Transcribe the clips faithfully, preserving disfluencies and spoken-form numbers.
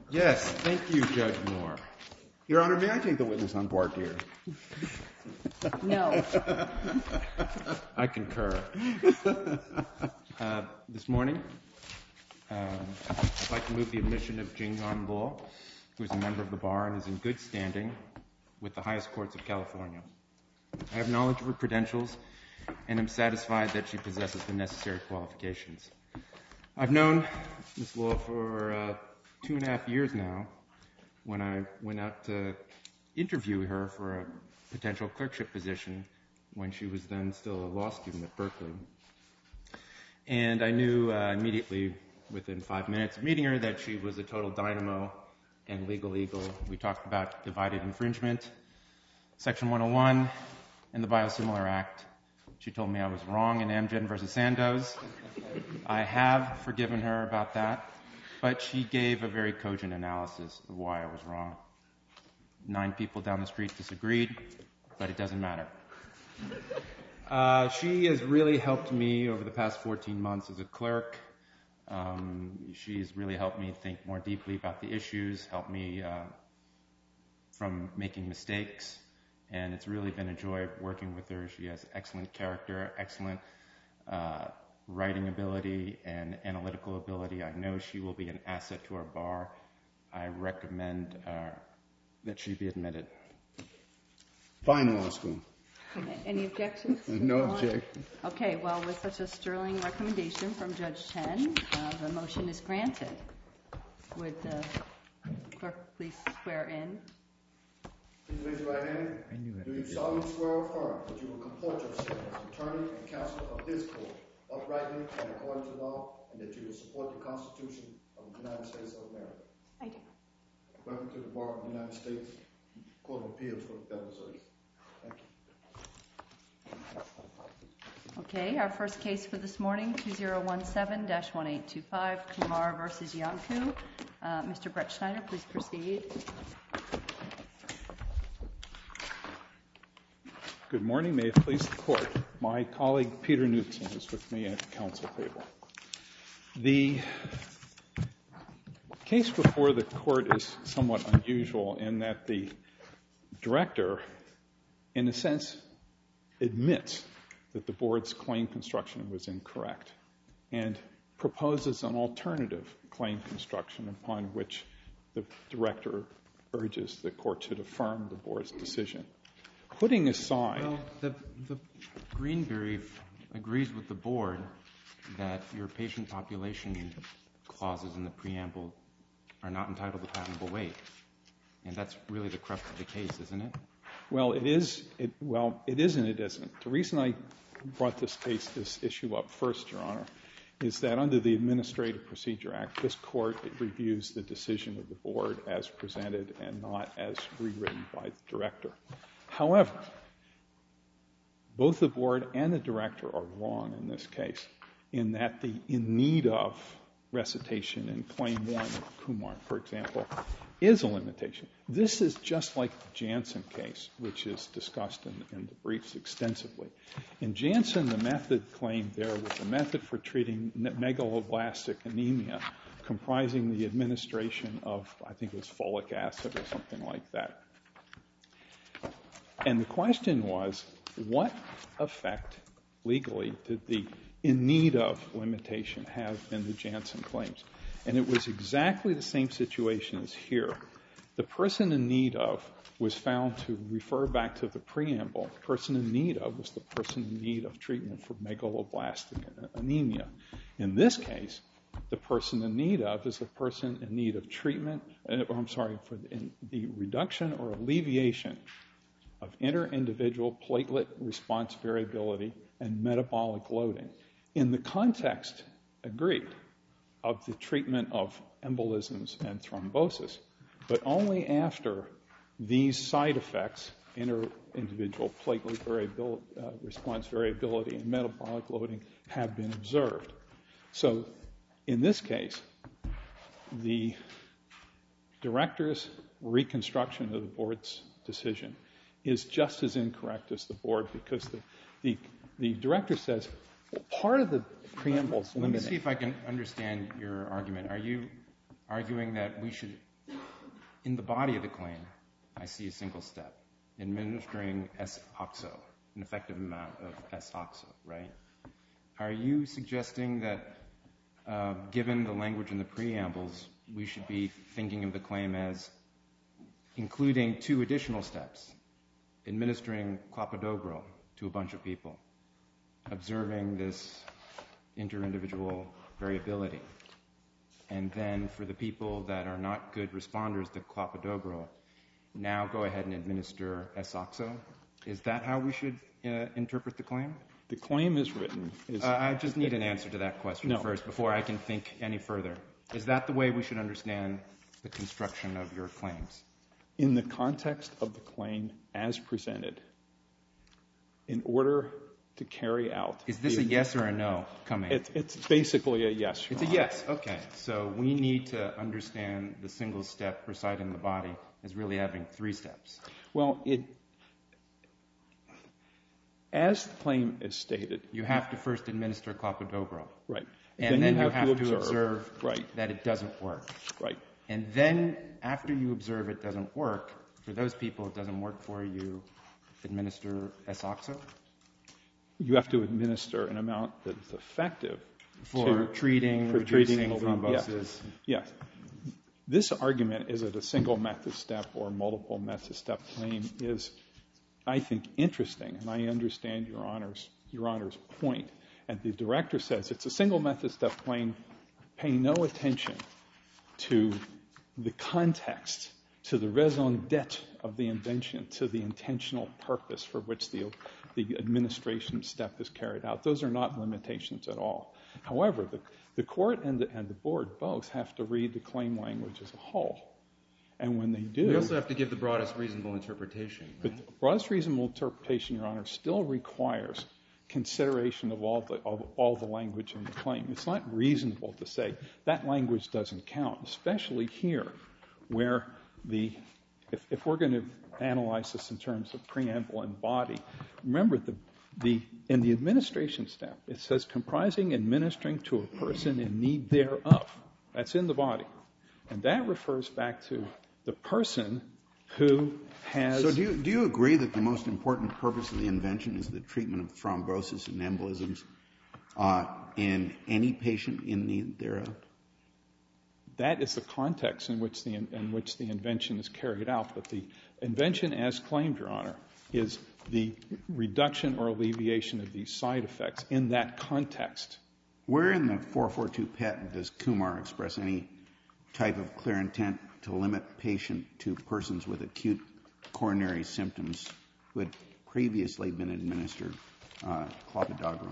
Yes, thank you, Judge Moore. Your Honor, may I take the witness on board here? No. I concur. Uh, this morning, um, I'd like to move the admission of Jing-Yuan Luo, who is a member of the bar and is in good standing with the highest courts of California. I have knowledge of her credentials and am satisfied that she possesses the necessary qualifications. I've known Miz Luo for uh, two and a half years now when I went out to interview her for a potential clerkship position when she was then still a law student at Berkeley. And I knew uh, immediately within five minutes of meeting her that she was a total dynamo and legal eagle. We talked about divided infringement, Section one oh one, and the Biosimilar Act. She told me I was wrong in Amgen versus Sandoz. I have forgiven her about that, but she gave a very cogent analysis of why I was wrong. Nine people down the street disagreed, but it doesn't matter. Uh, she has really helped me over the past fourteen months as a clerk. Um, she's really helped me think more deeply about the issues, helped me uh, from making mistakes, and it's really been a joy working with her. She has excellent character, excellent uh, writing ability, and analytical ability. I know she will be an asset to our bar. I recommend uh, that she be admitted. Fine law school. Any objections? No objection. Okay, well, with such a sterling recommendation from Judge Chen, uh, the motion is granted. Would the clerk please swear in? Please raise your right hand. Do you solemnly swear or affirm that you will comport yourself as attorney and counsel of this court, uprightly and according to law, and that you will support the Constitution of the United States of America? I do. Welcome to the Bar of the United States Court of Appeals for the Federal Circuit. Thank you. Okay, our first case for this morning, two zero one seven dash one eight two five, Kumar versus Iancu. Uh, Mister Brett Schneider, please proceed. Good morning. May it please the Court. My colleague Peter Knudsen is with me at the council table. The case before the Court is somewhat unusual in that the director, in a sense, admits that the board's claim construction was incorrect and proposes an alternative claim construction upon which the director urges the Court to affirm the board's decision. Putting aside... Well, the, the green brief agrees with the board that your patient population clauses in the preamble are not entitled to patentable weight. And that's really the crux of the case, isn't it? Well, it is. It, well, it is and it isn't. The reason I brought this case, this issue up first, Your Honor, is that under the Administrative Procedure Act, this Court reviews the decision of the board as presented and not as rewritten by the director. However, both the board and the director are wrong in this case in that the in need of recitation in Claim one of Kumar, for example, is a limitation. This is just like the Janssen case, which is discussed in, in the briefs extensively. In Janssen, the method claimed there was a method for treating megaloblastic anemia comprising the administration of, I think it was folic acid or something like that. And the question was, what effect legally did the in need of limitation have in the Janssen claims? And it was exactly the same situation as here. The person in need of was found to refer back to the preamble. The person in need of was the person in need of treatment for megaloblastic anemia. In this case, the person in need of is the person in need of treatment, uh, or I'm sorry, for the, the reduction or alleviation of inter-individual platelet response variability and metabolic loading. In the context, agreed, of the treatment of embolisms and thrombosis, but only after these side effects, inter-individual platelet variability, uh, response variability and metabolic loading, have been observed. So in this case, the director's reconstruction of the board's decision is just as incorrect as the board, because the, the, the director says, well, part of the preamble's Let limiting. me see if I can understand your argument. Are you arguing that we should in the body of the claim, I see a single step, administering S-oxo, an effective amount of S-oxo, right? Are you suggesting that, uh, given the language in the preambles, we should be thinking of the claim as including two additional steps, administering clopidogrel to a bunch of people, observing this inter-individual variability, and then for the people that are not good responders to clopidogrel, now go ahead and administer S-oxo? Is that how we should uh, interpret the claim? The claim is written. Is, uh, I just need an answer to that question no. first before I can think any further. Is that the way we should understand the construction of your claims? In the context of the claim as presented, in order to carry out... Is this the, a yes or a no coming? It, it's basically a yes. It's a yes, okay. So we need to understand the single step residing in the body as really having three steps. Well, it... As the claim is stated... You have to first administer clopidogrel. Right. And then, then you have, have to, to observe, observe right. that it doesn't work. Right. And then after you observe it doesn't work, for those people it doesn't work for you, administer S-oxo? You have to administer an amount that's effective for to, treating, for reducing treating thrombosis. Yes. yes. This argument, is it a single method step or multiple method step claim, is, I think, interesting, and I understand Your Honor's, Your Honor's point. And the director says it's a single method step claim, pay no attention to the context, to the raison d'etre of the invention, to the intentional purpose for which the, the administration step is carried out. Those are not limitations at all. However, the, the court and the, and the board both have to read the claim language as a whole. And when they do... We also have to give the broadest reasonable interpretation. Right? But the broadest reasonable interpretation, Your Honor, still requires consideration of all the of all the language in the claim. It's not reasonable to say that language doesn't count, especially here, where the if, if we're going to analyze this in terms of preamble and body, remember the the in the administration step it says comprising administering to a person in need thereof. That's in the body, and that refers back to the person who has... So do you, do you agree that the most important purpose of the invention is the treatment of thrombosis and embolisms uh, in any patient in need thereof? That is the context in which the, in which the invention is carried out. But the invention as claimed, Your Honor, is the reduction or alleviation of these side effects in that context. Where in the four forty-two patent does Kumar express any type of clear intent to limit patient to persons with acute coronary symptoms who had previously been administered uh, clopidogrel?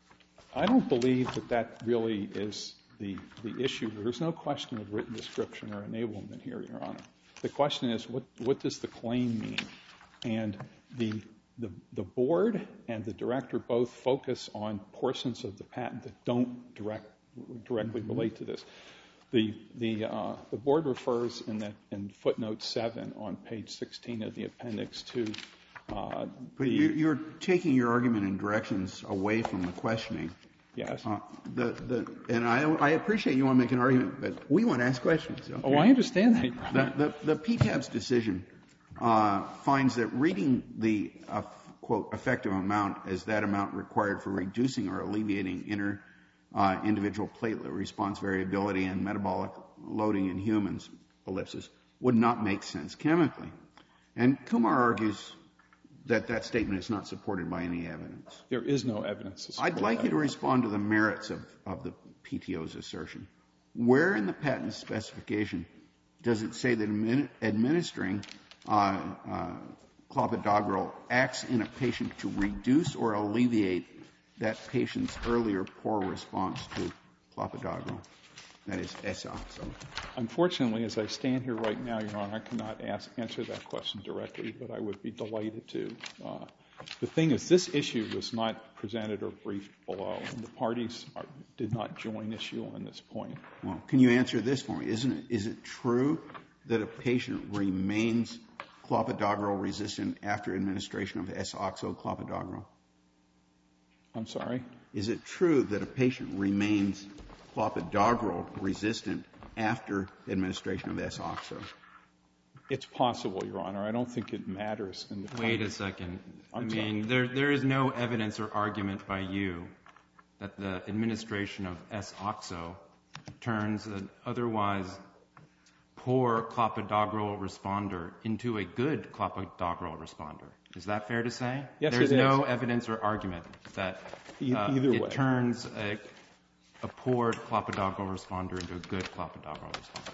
I don't believe that that really is the, the issue. There's no question of written description or enablement here, Your Honor. The question is, what, what does the claim mean? And the, the, the board and the director both focus on portions of the patent that don't direct, directly mm-hmm. relate to this. The the uh, the board refers in that in footnote seven on page sixteen of the appendix to. Uh, but the, you're, you're taking your argument in directions away from the questioning. Yes. Uh, the the and I I appreciate you want to make an argument, but we want to ask questions. Okay? Oh, I understand that. The the, the P T A B's decision uh, finds that reading the uh, quote effective amount as that amount required for reducing or alleviating inner Uh, individual platelet response variability and metabolic loading in humans, ellipsis, would not make sense chemically. And Kumar argues that that statement is not supported by any evidence. There is no evidence to support I'd like that. you to respond to the merits of, of the P T O's assertion. Where in the patent specification does it say that admin, administering uh, uh, clopidogrel acts in a patient to reduce or alleviate that patient's earlier poor response to clopidogrel, that is S-oxo? Unfortunately, as I stand here right now, Your Honor, I cannot ask, answer that question directly, but I would be delighted to. Uh, the thing is, this issue was not presented or briefed below, and the parties are, did not join issue on this point. Well, can you answer this for me? Isn't it, is it true that a patient remains clopidogrel resistant after administration of S-oxo clopidogrel? I'm sorry? Is it true that a patient remains clopidogrel resistant after administration of S-oxo? It's possible, Your Honor. I don't think it matters in the claim. Wait a second. I'm I sorry. mean, there there is no evidence or argument by you that the administration of S-Oxo turns an otherwise poor clopidogrel responder into a good clopidogrel responder. Is that fair to say? Yes, There's it is. no evidence or argument that E- uh, either it way. turns a, a poor clopidogrel responder into a good clopidogrel responder.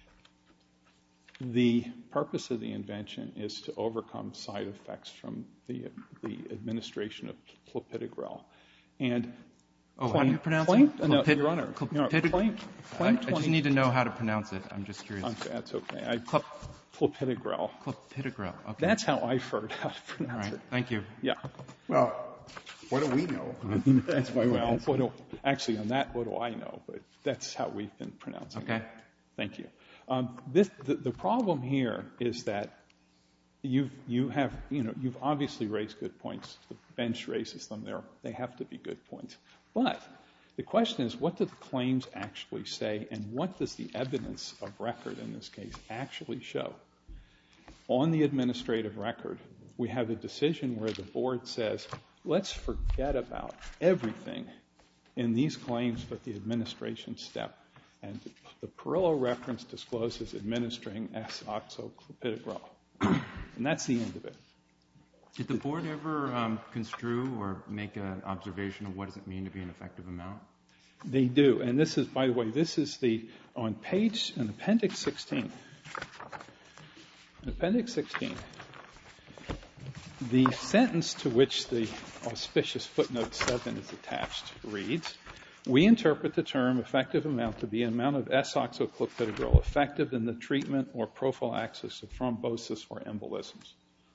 The purpose of the invention is to overcome side effects from the the administration of clopidogrel. And Oh, claim, how do you pronounce claim, it? No, Clopid- Your Honor. clopid- Your Honor, claim, I, claim I twenty. just need to know how to pronounce it. I'm just curious. Okay, that's okay. I, Clop- clopidogrel. Clopidogrel. Okay. That's how I've heard how to All pronounce right. it. Thank you. Yeah. Well, what do we know? That's why we're Well, asking. what do, actually, on that, what do I know? But that's how we've been pronouncing Okay. it. Thank you. Um, this, the, the problem here is that you've, you have, you know, you've obviously raised good points. The bench raises them. They're, they have to be good points. But the question is, what do the claims actually say, and what does the evidence of record in this case actually show? On the administrative record, we have a decision where the board says, let's forget about everything in these claims but the administration step. And the Perillo reference discloses administering S-oxoclopidogrel. And that's the end of it. Did the board ever um, construe or make an observation of what does it mean to be an effective amount? They do. And this is, by the way, this is the, on page, in Appendix sixteen. In Appendix sixteen, the sentence to which the auspicious footnote seven is attached reads, we interpret the term effective amount to be an amount of S-oxoclopidogrel effective in the treatment or prophylaxis of thrombosis or embolisms.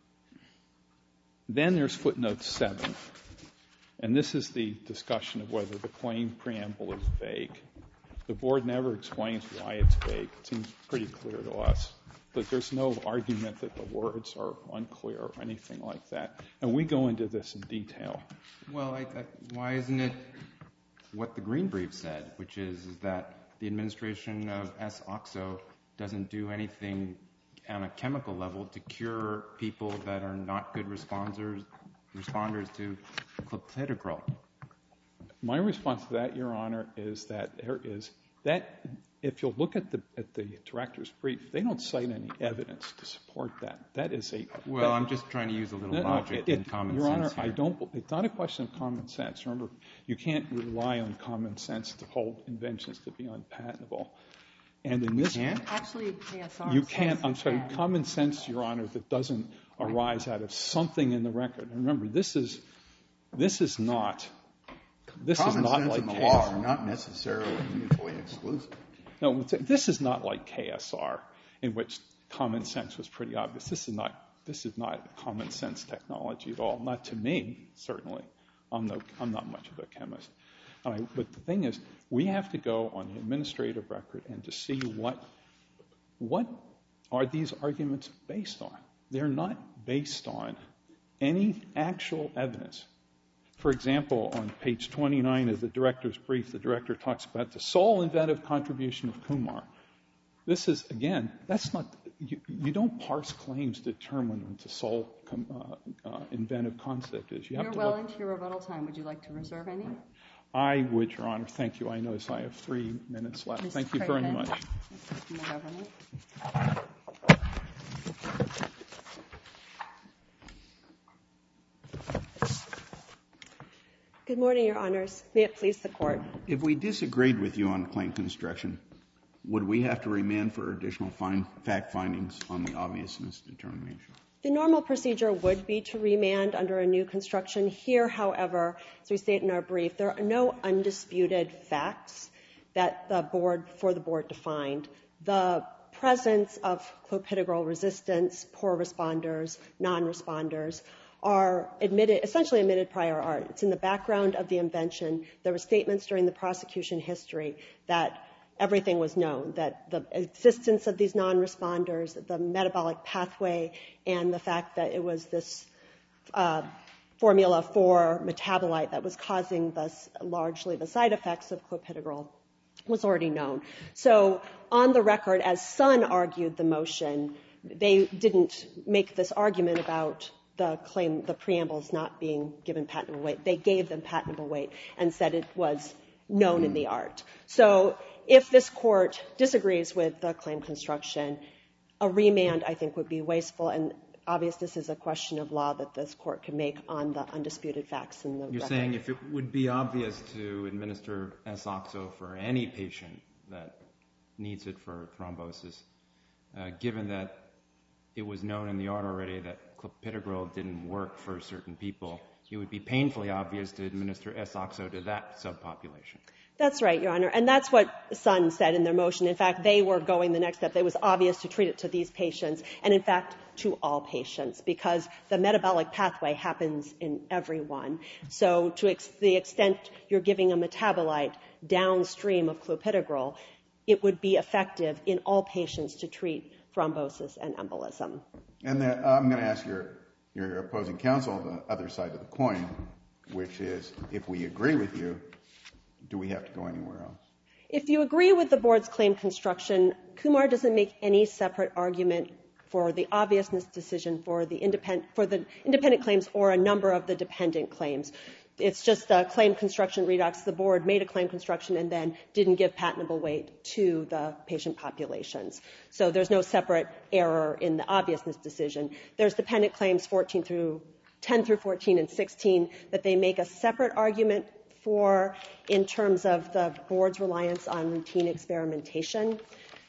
Then there's footnote seven. And this is the discussion of whether the claim preamble is vague. The board never explains why it's vague. It seems pretty clear to us. But there's no argument that the words are unclear or anything like that. And we go into this in detail. Well, I, I, why isn't it what the Green Brief said, which is, is that the administration of S-oxo doesn't do anything on a chemical level to cure people that are not good responders responders to clopidogrel? My response to that, Your Honor, is that there is that if you'll look at the at the director's brief, they don't cite any evidence to support that. That is a Well, that, I'm just trying to use a little no, no, logic it, and common Your sense Honor, here. I don't. It's not a question of common sense. Remember, you can't rely on common sense to hold inventions to be unpatentable. And in this, can't? Actually, K S R you says can't. I'm you sorry. can. Common sense, Your Honor, that doesn't arise out of something in the record. And remember, this is this is not. This Common is not sense like and the K law S R. are not necessarily mutually exclusive. No, this is not like K S R, in which common sense was pretty obvious. This is not. This is not common sense technology at all. Not to me, certainly. I'm no. I'm not much of a chemist. All right, but the thing is, we have to go on the administrative record and to see what what are these arguments based on. They're not based on any actual evidence. For example, on page twenty-nine of the director's brief, the director talks about the sole inventive contribution of Kumar. This is, again, that's not, you, you don't parse claims to determine what the sole uh, uh, inventive concept is. You have You're to well look, into your rebuttal time. Would you like to reserve any? I would, Your Honor. Thank you. I notice I have three minutes left. Miz Thank you very Craven, much. from the government. Good morning, Your Honors. May it please the Court. If we disagreed with you on claim construction, would we have to remand for additional find, fact findings on the obviousness determination? The normal procedure would be to remand under a new construction. Here, however, as we state in our brief, there are no undisputed facts that the board, for the board to find. The presence of clopidogrel resistance, poor responders, non-responders, are admitted, essentially admitted prior art. It's in the background of the invention. There were statements during the prosecution history that everything was known, that the existence of these non-responders, the metabolic pathway, and the fact that it was this uh, formula for metabolite that was causing this, largely the side effects of clopidogrel was already known. So on the record, as Sun argued the motion, they didn't make this argument about the claim, the preambles not being given patentable weight. They gave them patentable weight and said it was known in the art. So if this court disagrees with the claim construction, a remand, I think, would be wasteful, and obviously this is a question of law that this court can make on the undisputed facts in the You're record. saying if it would be obvious to administer S-oxo for any patient that needs it for thrombosis, uh, given that it was known in the art already that clopidogrel didn't work for certain people, it would be painfully obvious to administer S-oxo to that subpopulation. That's right, Your Honor. And that's what Sun said in their motion. In fact, they were going the next step. It was obvious to treat it to these patients, and in fact, to all patients, because the metabolic pathway happens in everyone. So to ex- the extent you're giving a metabolite downstream of clopidogrel, it would be effective in all patients to treat thrombosis and embolism. And then, uh, I'm going to ask your, your opposing counsel the other side of the coin, which is, if we agree with you, do we have to go anywhere else? If you agree with the board's claim construction, Kumar doesn't make any separate argument for the obviousness decision for the independent, for the independent claims or a number of the dependent claims. It's just a claim construction redux. The board made a claim construction and then didn't give patentable weight to the patient populations. So there's no separate error in the obviousness decision. There's dependent claims fourteen through ten through fourteen and sixteen that they make a separate argument for in terms of the board's reliance on routine experimentation.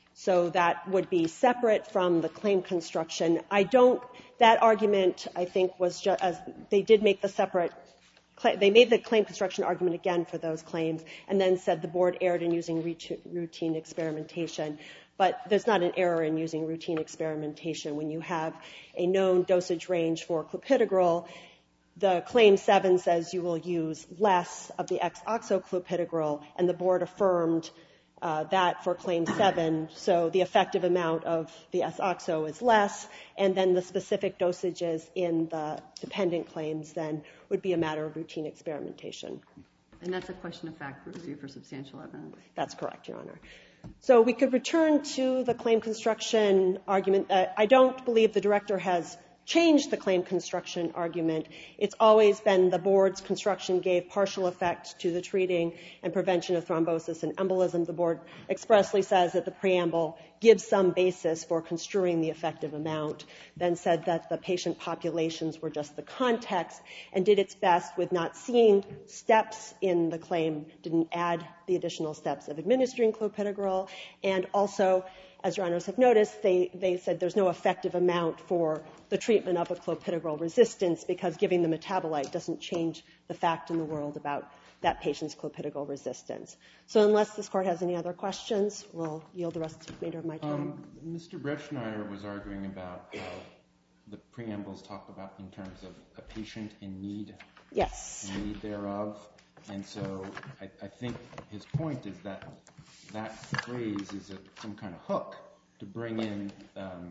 So that would be separate from the claim construction. I don't, that argument, I think, was just, as they did make the separate, they made the claim construction argument again for those claims and then said the board erred in using routine experimentation. But there's not an error in using routine experimentation when you have a known dosage range for clopidogrel. The claim seven says you will use less of the X-oxoclopidogrel, and the board affirmed uh, that for claim seven. So the effective amount of the S-oxo is less, and then the specific dosages in the dependent claims then would be a matter of routine experimentation. And that's a question of fact review for substantial evidence. That's correct, Your Honor. So we could return to the claim construction argument. Uh, I don't believe the director has changed the claim construction argument. It's always been the board's construction gave partial effect to the treating and prevention of thrombosis and embolism. The board expressly says that the preamble gives some basis for construing the effective amount, then said that the patient populations were just the context and did its best with not seeing steps in the claim, didn't add the additional steps of administering clopidogrel, and also, as Your Honors have noticed, they, they said there's no effective amount for the treatment of a clopidogrel resistance because giving the metabolite doesn't change the fact in the world about that patient's clopidogrel resistance. So unless this court has any other questions, we'll yield the rest of the remainder of my time. Um, Mister Bretschneider was arguing about how the preambles talk about in terms of a patient in need, yes, in need thereof. And so I, I think his point is that that phrase is a, some kind of hook to bring in um,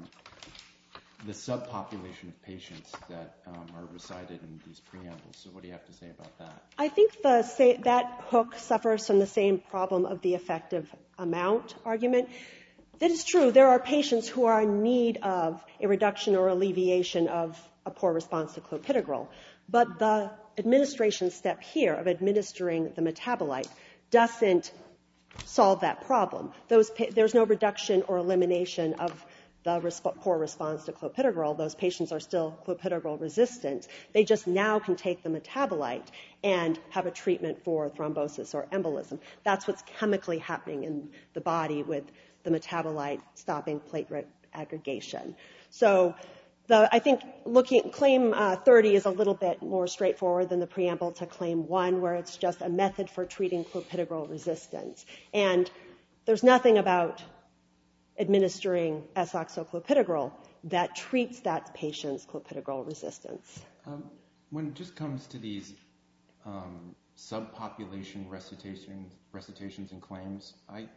the subpopulation of patients that um, are recited in these preambles. So what do you have to say about that? I think the say, that hook suffers from the same problem of the effective amount argument. That is true. There are patients who are in need of a reduction or alleviation of a poor response to clopidogrel. But the administration step here of administering the metabolite doesn't solve that problem. Those, there's no reduction or elimination of the resp- poor response to clopidogrel. Those patients are still clopidogrel resistant. They just now can take the metabolite and have a treatment for thrombosis or embolism. That's what's chemically happening in the body with the metabolite stopping platelet aggregation. So the, I think looking, claim uh, thirty is a little bit more straightforward than the preamble to claim one, where it's just a method for treating clopidogrel resistance. And there's nothing about administering S-oxoclopidogrel that treats that patient's clopidogrel resistance. Um, when it just comes to these um, subpopulation recitations, recitations and claims, I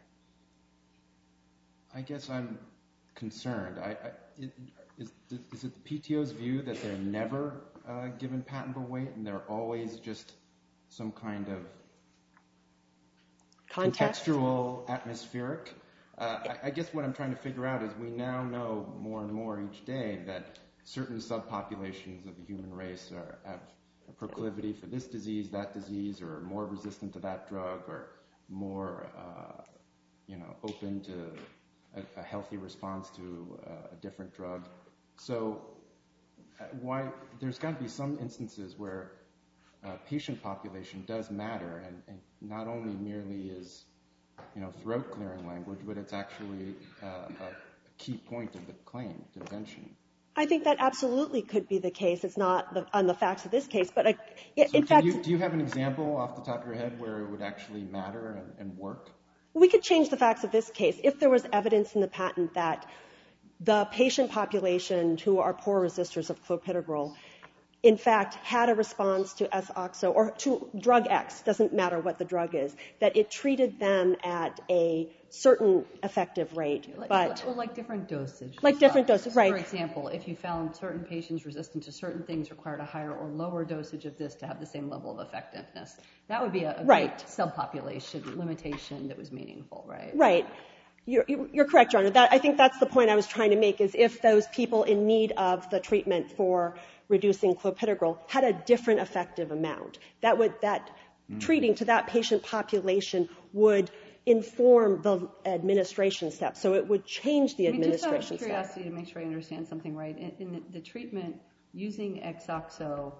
I guess I'm concerned. I, I, it, is, is it the P T O's view that they're never uh, given patentable weight and they're always just some kind of Context? contextual, atmospheric Uh, I, I guess what I'm trying to figure out is we now know more and more each day that certain subpopulations of the human race are, have a proclivity for this disease, that disease, or more resistant to that drug, or more, uh, you know, open to a, a healthy response to uh, a different drug. So uh, why there's got to be some instances where uh, patient population does matter, and, and not only merely is, you know, throat clearing language, but it's actually uh, a key point of the claim, the invention. I think that absolutely could be the case. It's not the, on the facts of this case, but I, in so fact, you, do you have an example off the top of your head where it would actually matter and, and work? we could change the facts of this case if there was evidence in the patent that the patient population who are poor resistors of clopidogrel, in fact, had a response to S-oxo or to drug X, doesn't matter what the drug is, that it treated them at a certain effective rate, like, but well, like different dosage. like different doses, right? For example, if you found certain patients resistant to certain things required a higher or lower dosage of this to have the same level of effectiveness, that would be a, a right. great subpopulation limitation that was meaningful, right? Right. You're, you're correct, Your Honor. That, I think that's the point I was trying to make, is if those people in need of the treatment for reducing clopidogrel had a different effective amount, that would that mm. treating to that patient population would inform the administration step. So it would change the I mean, administration just out of curiosity step. to make sure I understand something right, in, in the, the treatment using X-oxo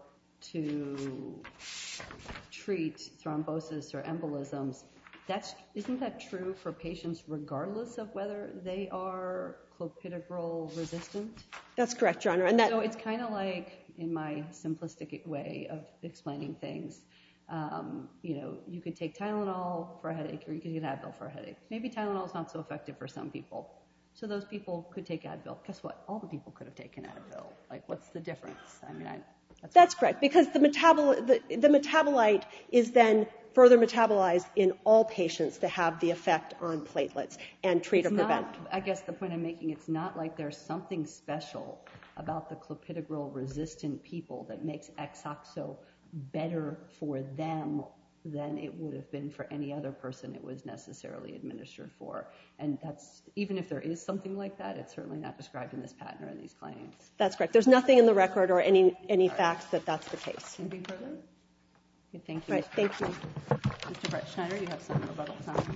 to treat thrombosis or embolisms, That's, isn't that true for patients regardless of whether they are clopidogrel resistant? That's correct, Your Honor. And that, so it's kind of like, in my simplistic way of explaining things, um, you know, you could take Tylenol for a headache, or you could get Advil for a headache. Maybe Tylenol is not so effective for some people. So those people could take Advil. Guess what? All the people could have taken Advil. Like, what's the difference? I mean, I... That's, That's correct, because the, metabol- the, the metabolite is then further metabolized in all patients to have the effect on platelets and treat it's or prevent. Not, I guess the point I'm making, it's not like there's something special about the clopidogrel-resistant people that makes X-oxo better for them than it would have been for any other person it was necessarily administered for. And that's, even if there is something like that, it's certainly not described in this patent or in these claims. That's correct. There's nothing in the record or any, any facts that that's the case. Anything further? Okay, thank you. Right, thank you. Mister Brett Schneider, you have some rebuttal time.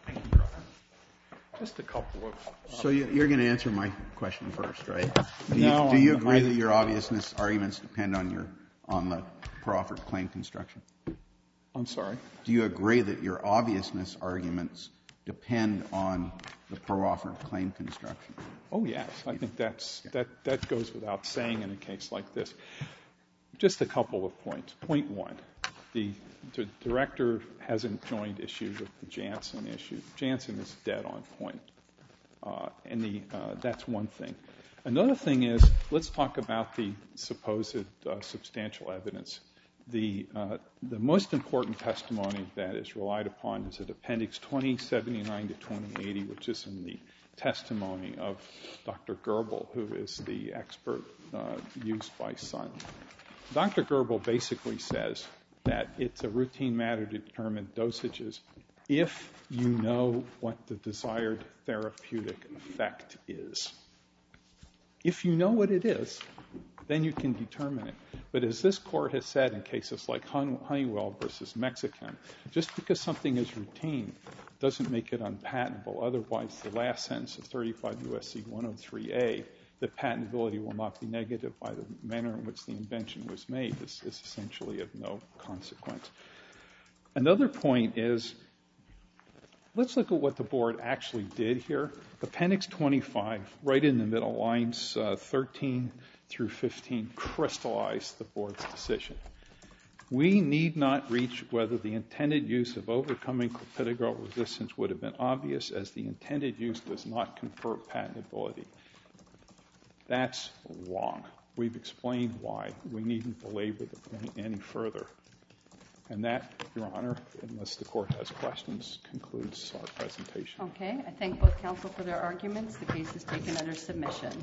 Just a couple of... Um, so you, you're going to answer my question first, right? Do you, no, do you I'm, agree I'm, that your obviousness arguments depend on your on the proffered claim construction? I'm sorry? Do you agree that your obviousness arguments depend on the proffered claim construction? Oh, yes. I think that's, that, that goes without saying in a case like this. Just a couple of points. Point one, the, the director hasn't joined issue with the Janssen issue. Janssen is dead on point. Uh, and the, uh, that's one thing. Another thing is, let's talk about the supposed uh, substantial evidence. The, uh, the most important testimony that is relied upon is at Appendix twenty seventy-nine to twenty eighty, which is in the testimony of Doctor Goebel, who is the expert uh, used by Sun. Doctor Goebel basically says that it's a routine matter to determine dosages if you know what the desired therapeutic effect is. If you know what it is, then you can determine it. But as this court has said in cases like Honeywell versus Mexican, just because something is routine doesn't make it unpatentable. Otherwise, the last sentence of thirty-five U S C one oh three A, that patentability will not be negative by the manner in which the invention was made, is, is essentially of no consequence. Another point is, let's look at what the board actually did here. Appendix twenty-five, right in the middle, lines uh, thirteen through fifteen, crystallized the board's decision. We need not reach whether the intended use of overcoming clopidogrel resistance would have been obvious, as the intended use does not confer patentability. That's wrong. We've explained why. We needn't belabor the point any further. And that, Your Honor, unless the court has questions, concludes our presentation. Okay. I thank both counsel for their arguments. The case is taken under submission.